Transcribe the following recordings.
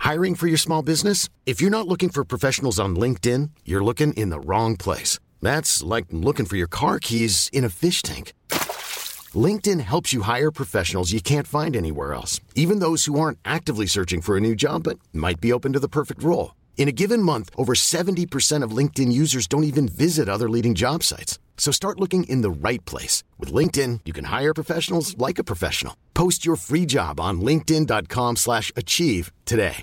Hiring for your small business? If you're not looking for professionals on LinkedIn, you're looking in the wrong place. That's like looking for your car keys in a fish tank. LinkedIn helps you hire professionals you can't find anywhere else, even those who aren't actively searching for a new job but might be open to the perfect role. In a given month, over 70% of LinkedIn users don't even visit other leading job sites. So start looking in the right place. With LinkedIn, you can hire professionals like a professional. Post your free job on linkedin.com/achieve today.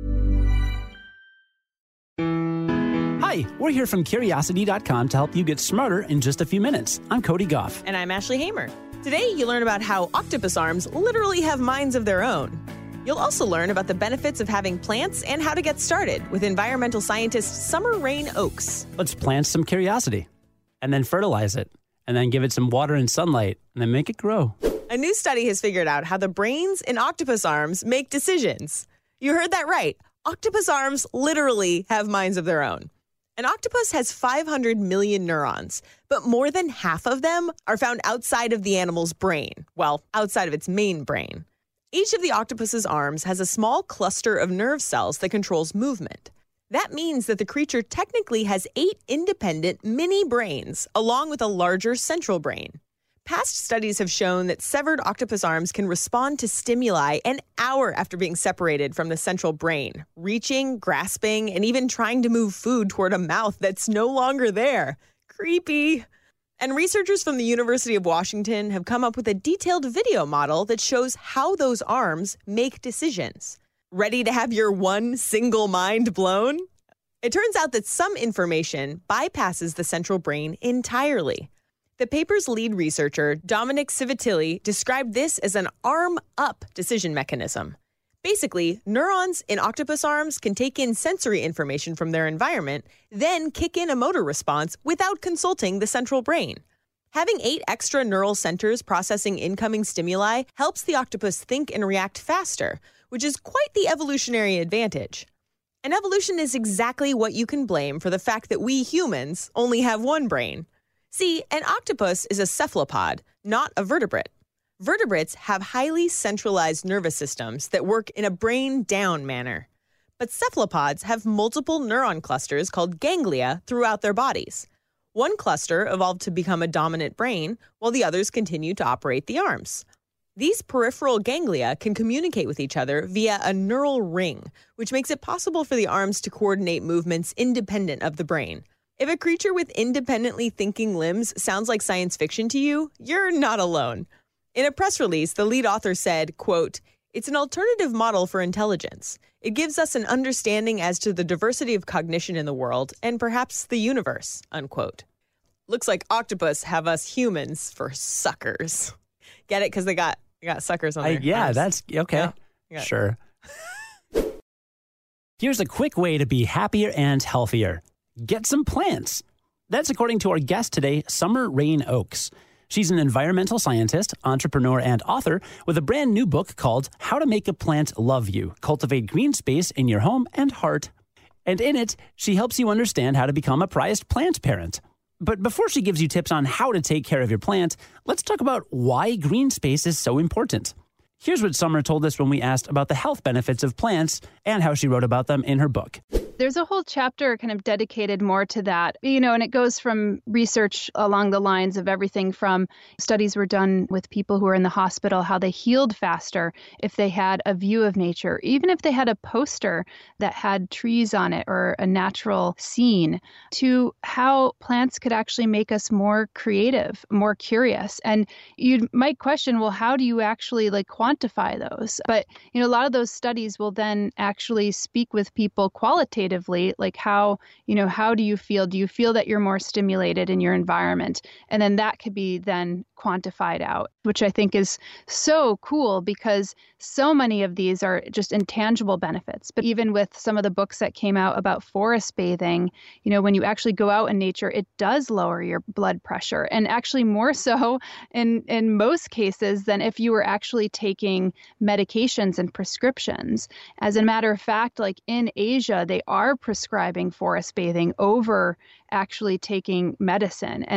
Hi, we're here from Curiosity.com to help you get smarter in just a few minutes. I'm Cody Goff. And I'm Ashley Hamer. Today, you learn about how octopus arms literally have minds of their own. You'll also learn about the benefits of having plants and how to get started with environmental scientist Summer Rain Oakes. Let's plant some curiosity, and then fertilize it, and then give it some water and sunlight, and then make it grow. A new study has figured out how the brains in octopus arms make decisions. You heard that right. Octopus arms literally have minds of their own. An octopus has 500 million neurons, but more than half of them are found outside of the animal's brain. Well, outside of its main brain. Each of the octopus's arms has a small cluster of nerve cells that controls movement. That means that the creature technically has 8 independent mini brains, along with a larger central brain. Past studies have shown that severed octopus arms can respond to stimuli an hour after being separated from the central brain, reaching, grasping, and even trying to move food toward a mouth that's no longer there. Creepy. And researchers from the University of Washington have come up with a detailed video model that shows how those arms make decisions. Ready to have your one single mind blown? It turns out that some information bypasses the central brain entirely. The paper's lead researcher, Dominic Civitilli, described this as an arm-up decision mechanism. Basically, neurons in octopus arms can take in sensory information from their environment, then kick in a motor response without consulting the central brain. Having 8 extra neural centers processing incoming stimuli helps the octopus think and react faster, which is quite the evolutionary advantage. And evolution is exactly what you can blame for the fact that we humans only have one brain. See, an octopus is a cephalopod, not a vertebrate. Vertebrates have highly centralized nervous systems that work in a brain-down manner. But cephalopods have multiple neuron clusters called ganglia throughout their bodies. One cluster evolved to become a dominant brain, while the others continue to operate the arms. These peripheral ganglia can communicate with each other via a neural ring, which makes it possible for the arms to coordinate movements independent of the brain. If a creature with independently thinking limbs sounds like science fiction to you, you're not alone. In a press release, the lead author said, quote, "It's an alternative model for intelligence. It gives us an understanding as to the diversity of cognition in the world and perhaps the universe," unquote. Looks like octopus have us humans for suckers. Get it? Because they got suckers on their arms. That's okay. Yeah. Sure. Here's a quick way to be happier and healthier. Get some plants. That's according to our guest today, Summer Rain Oakes. She's an environmental scientist, entrepreneur, and author with a brand new book called How to Make a Plant Love You, Cultivate Green Space in Your Home and Heart. And in it, she helps you understand how to become a prized plant parent. But before she gives you tips on how to take care of your plant, let's talk about why green space is so important. Here's what Summer told us when we asked about the health benefits of plants and how she wrote about them in her book. There's a whole chapter kind of dedicated more to that, and it goes from research along the lines of everything from studies were done with people who were in the hospital, how they healed faster if they had a view of nature, even if they had a poster that had trees on it or a natural scene, to how plants could actually make us more creative, more curious. And you might question, well, how do you actually quantify those? But, a lot of those studies will then actually speak with people qualitatively, how do you feel? Do you feel that you're more stimulated in your environment? And then that could be then quantified out, which I think is so cool because so many of these are just intangible benefits. But even with some of the books that came out about forest bathing, when you actually go out in nature, it does lower your blood pressure, and actually more so in most cases than if you were actually taking medications and prescriptions. As a matter of fact, in Asia, they are prescribing forest bathing over actually taking medicine. And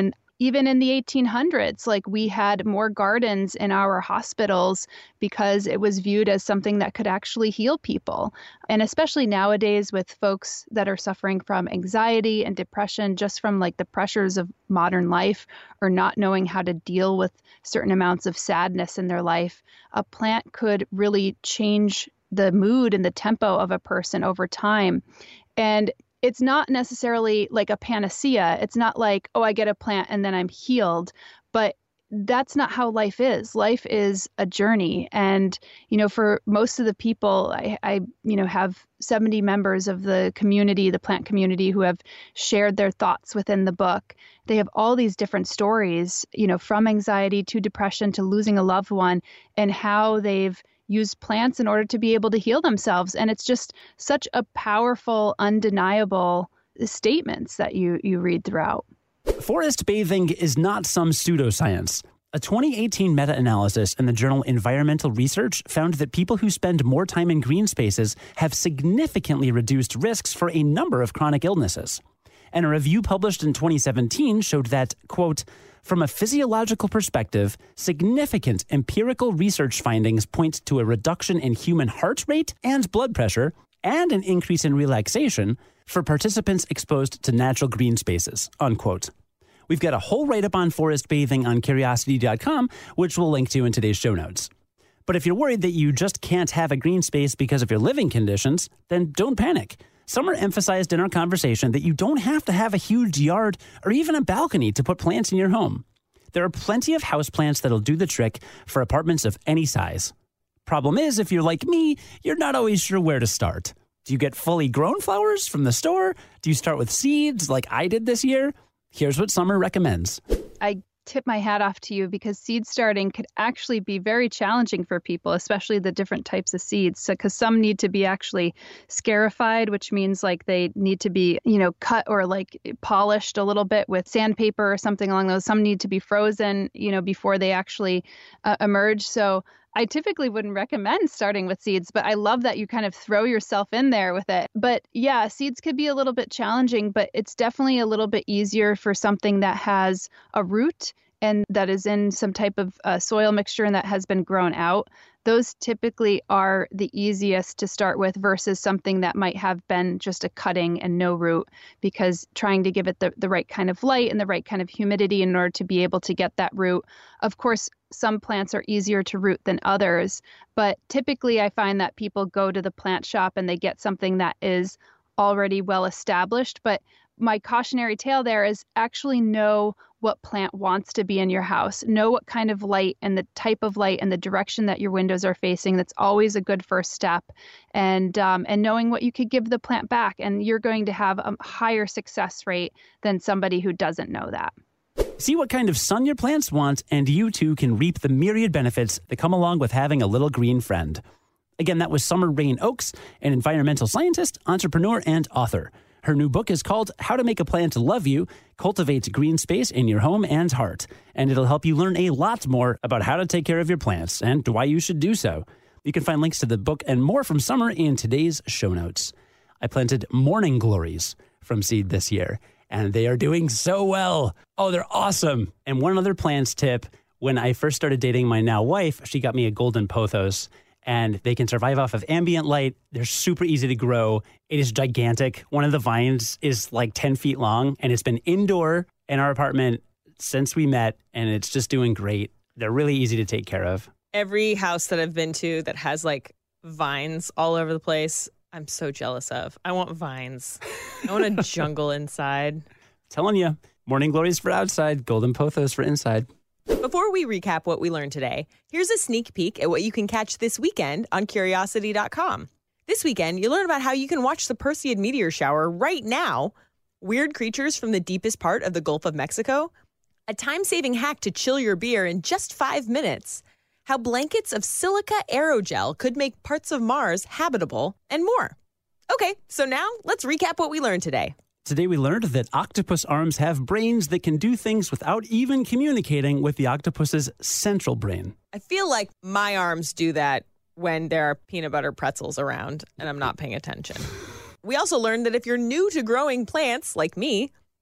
even in the 1800s, like we had more gardens in our hospitals because it was viewed as something that could actually heal people. And especially nowadays with folks that are suffering from anxiety and depression, just from like the pressures of modern life or not knowing how to deal with certain amounts of sadness in their life, a plant could really change the mood and the tempo of a person over time. And it's not necessarily like a panacea. It's not like, oh, I get a plant and then I'm healed. But that's not how life is. Life is a journey. And, for most of the people, I have 70 members of the community, the plant community, who have shared their thoughts within the book. They have all these different stories, from anxiety to depression to losing a loved one, and how they've use plants in order to be able to heal themselves. And it's just such a powerful, undeniable statements that you read throughout. Forest bathing is not some pseudoscience. A 2018 meta-analysis in the journal Environmental Research found that people who spend more time in green spaces have significantly reduced risks for a number of chronic illnesses. And a review published in 2017 showed that, quote, from a physiological perspective, significant empirical research findings point to a reduction in human heart rate and blood pressure and an increase in relaxation for participants exposed to natural green spaces, unquote. We've got a whole write-up on forest bathing on Curiosity.com, which we'll link to in today's show notes. But if you're worried that you just can't have a green space because of your living conditions, then don't panic. Summer emphasized in our conversation that you don't have to have a huge yard or even a balcony to put plants in your home. There are plenty of houseplants that'll do the trick for apartments of any size. Problem is, if you're like me, you're not always sure where to start. Do you get fully grown flowers from the store? Do you start with seeds like I did this year? Here's what Summer recommends. I tip my hat off to you because seed starting could actually be very challenging for people, especially the different types of seeds. So, because some need to be actually scarified, which means like they need to be, cut or like polished a little bit with sandpaper or something along those. Some need to be frozen, before they actually emerge. So I typically wouldn't recommend starting with seeds, but I love that you kind of throw yourself in there with it. But yeah, seeds could be a little bit challenging, but it's definitely a little bit easier for something that has a root and that is in some type of soil mixture and that has been grown out. Those typically are the easiest to start with versus something that might have been just a cutting and no root, because trying to give it the right kind of light and the right kind of humidity in order to be able to get that root. Of course, some plants are easier to root than others, but typically I find that people go to the plant shop and they get something that is already well established. But my cautionary tale there is actually know what plant wants to be in your house. Know what kind of light and the type of light and the direction that your windows are facing. That's always a good first step. And knowing what you could give the plant back. And you're going to have a higher success rate than somebody who doesn't know that. See what kind of sun your plants want, and you too can reap the myriad benefits that come along with having a little green friend. Again, that was Summer Rain Oaks, an environmental scientist, entrepreneur, and author. Her new book is called How to Make a Plant Love You, Cultivate Green Space in Your Home and Heart. And it'll help you learn a lot more about how to take care of your plants and why you should do so. You can find links to the book and more from Summer in today's show notes. I planted morning glories from seed this year, and they are doing so well. Oh, they're awesome. And one other plants tip, when I first started dating my now wife, she got me a golden pothos, and they can survive off of ambient light. They're super easy to grow. It is gigantic. One of the vines is like 10 feet long, and it's been indoor in our apartment since we met, and it's just doing great. They're really easy to take care of. Every house that I've been to that has like vines all over the place, I'm so jealous of. I want vines. I want a jungle inside. Telling you, morning glories for outside, golden pothos for inside. Before we recap what we learned today, here's a sneak peek at what you can catch this weekend on Curiosity.com. This weekend, you'll learn about how you can watch the Perseid meteor shower right now, weird creatures from the deepest part of the Gulf of Mexico, a time-saving hack to chill your beer in just 5 minutes, how blankets of silica aerogel could make parts of Mars habitable, and more. Okay, so now let's recap what we learned today. Today we learned that octopus arms have brains that can do things without even communicating with the octopus's central brain. I feel like my arms do that when there are peanut butter pretzels around and I'm not paying attention. We also learned that if you're new to growing plants, like me,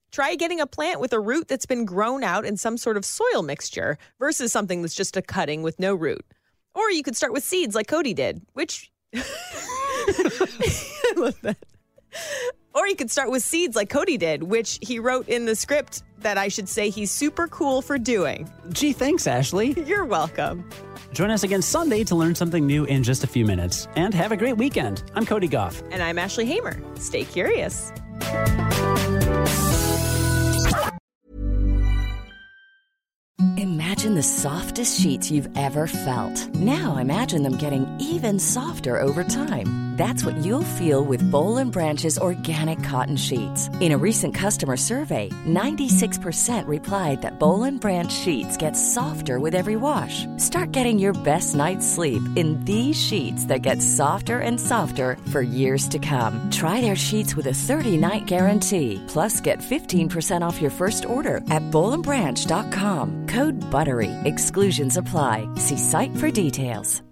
Try getting a plant with a root that's been grown out in some sort of soil mixture versus something that's just a cutting with no root. Or you could start with seeds like Cody did, which... I love that. Or you could start with seeds like Cody did, which he wrote in the script that I should say he's super cool for doing. Gee, thanks, Ashley. You're welcome. Join us again Sunday to learn something new in just a few minutes. And have a great weekend. I'm Cody Goff. And I'm Ashley Hamer. Stay curious. Imagine the softest sheets you've ever felt. Now imagine them getting even softer over time. That's what you'll feel with Boll & Branch's organic cotton sheets. In a recent customer survey, 96% replied that Boll & Branch sheets get softer with every wash. Start getting your best night's sleep in these sheets that get softer and softer for years to come. Try their sheets with a 30-night guarantee. Plus, get 15% off your first order at bollandbranch.com. Code BUTTERY. Exclusions apply. See site for details.